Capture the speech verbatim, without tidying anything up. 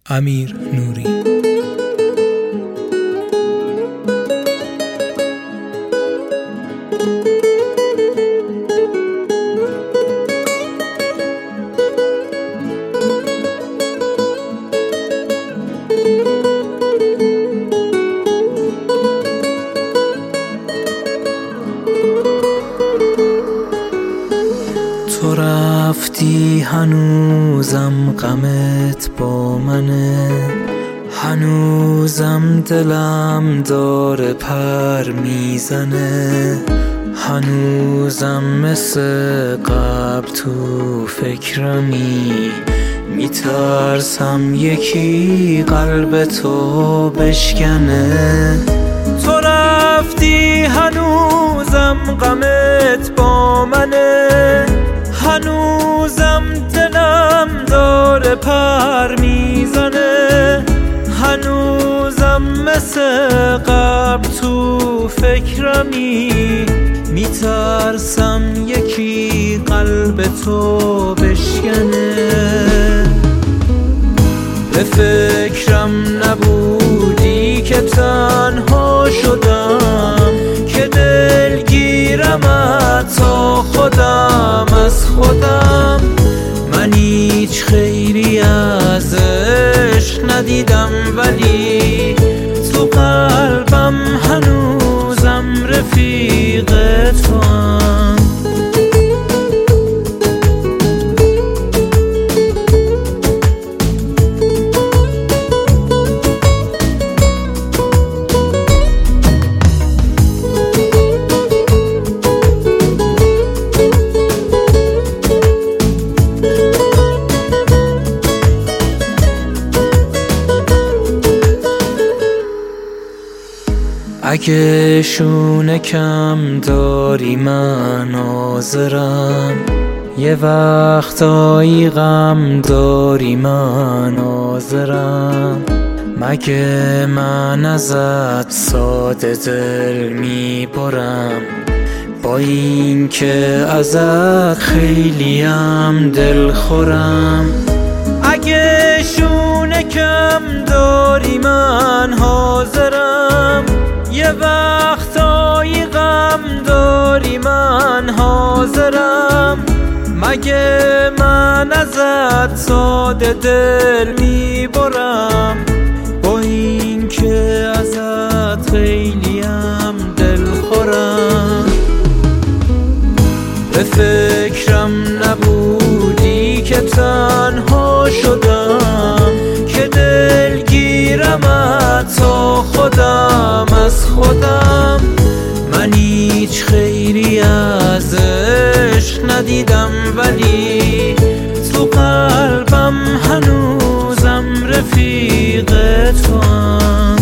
امیر نوری. تو رفتی هنوزم غمت با منه، هنوزم دلم داره پر میزنه، هنوزم مثل قبل تو فکرمی، میترسم یکی قلب تو بشکنه. تو رفتی هنوزم غمت با منه، هنوزم دلم داره پر میزنه، هنوزم مثل قبل تو فکرمی، میترسم یکی قلب تو بشکنه. به فکرم نبودی که تنها شدم، که دلگیرم تا خودم از خودم. من هیچ خیری از عشق ندیدم، ولی تو قلبم هنوزم رفیق توام. اگه شونه کم داری من حاضرم، یه وقتایی غم داری من حاضرم. مگه من ازت ساده دل میبرم، با این که ازت خیلیم دل خورم. اگه شونه کم داری من حاضرم، یه وقتایی غم داری من حاضرم. مگه من ازت ساده دل میبرم، با این که ازت خیلیم دل خورم. به فکرم نبودی که تنها شدم، که دلگیرم تا خودم از خودم. من هیچ خیری از عشق ندیدم، ولی تو قلبم هنوزم رفیق توام.